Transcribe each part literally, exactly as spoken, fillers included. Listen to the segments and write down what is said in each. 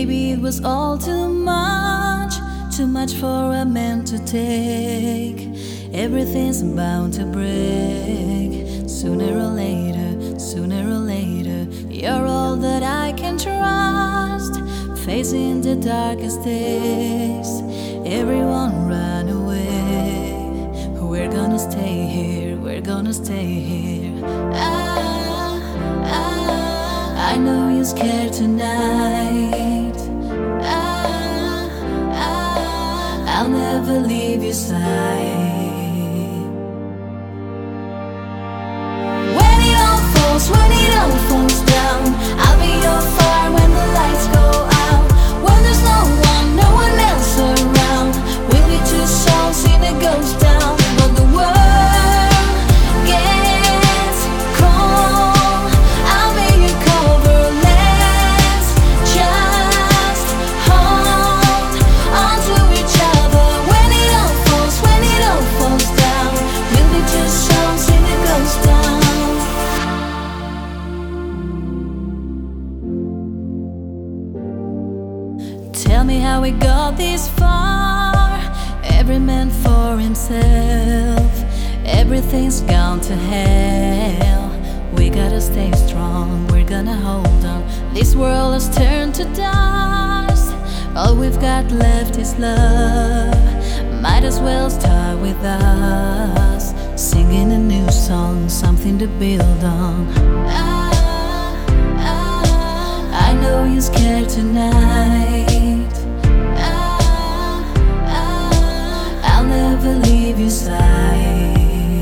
Maybe it was all too much, too much for a man to take. Everything's bound to break. Sooner or later, sooner or later, you're all that I can trust. Facing the darkest days, everyone run away. We're gonna stay here, we're gonna stay here. Ah, ah, I know you're scared tonight. Ah, ah, I'll never leave your side. When it all falls, when it all falls down, I'll be your fire when the lights go out. When there's no one, no one else around, we'll be two souls in a ghost town. But the world gets cold, I'll be your cover. Let's just hold on to each other. When it all falls, when it all falls down, we'll be two souls in a ghost town. Tell me how we got this far. Every man for himself. Everything's gone to hell. We gotta stay strong, we're gonna hold on. This world has turned to dust. All we've got left is love. Might as well start with us, singing a new song, something to build on. Ah, ah, I know you're scared tonight. Ah, ah, I'll never leave your side.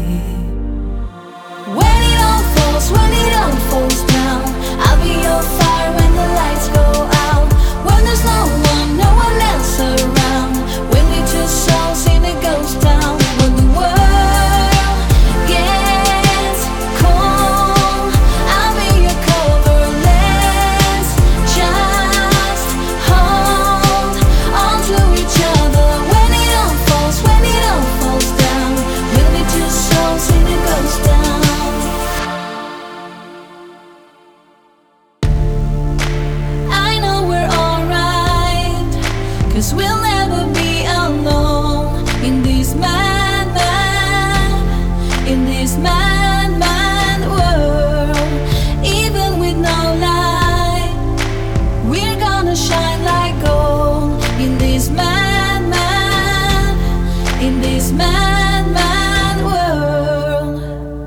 When it all falls, when it all falls down, I'll be your fire when the lights go out. When there's no one, no one else around, we'll be two souls in a ghost town. When the world gets cold, I'll be your cover. Let's just hold on to each other. When it all falls, when it all falls down, we'll be two souls in a ghost town. I know we're alright, 'cause we'll never be alone in this mad, mad, in this mad, mad world. Even with no light, we're gonna shine like gold in this mad, mad, in this mad, mad world.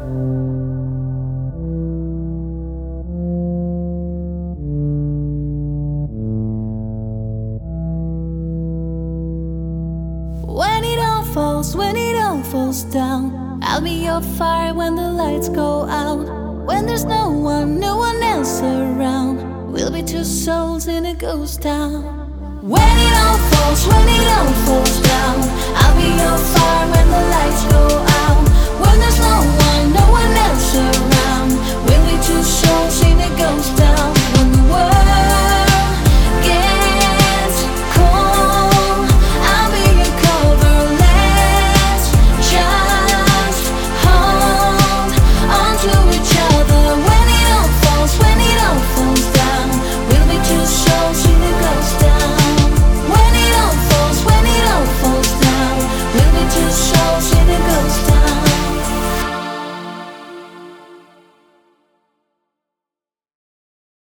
When it all falls, when it all falls down, I'll be your fire when the lights go out. When there's no one, no one else around, we'll be two souls in a ghost town. When it all falls,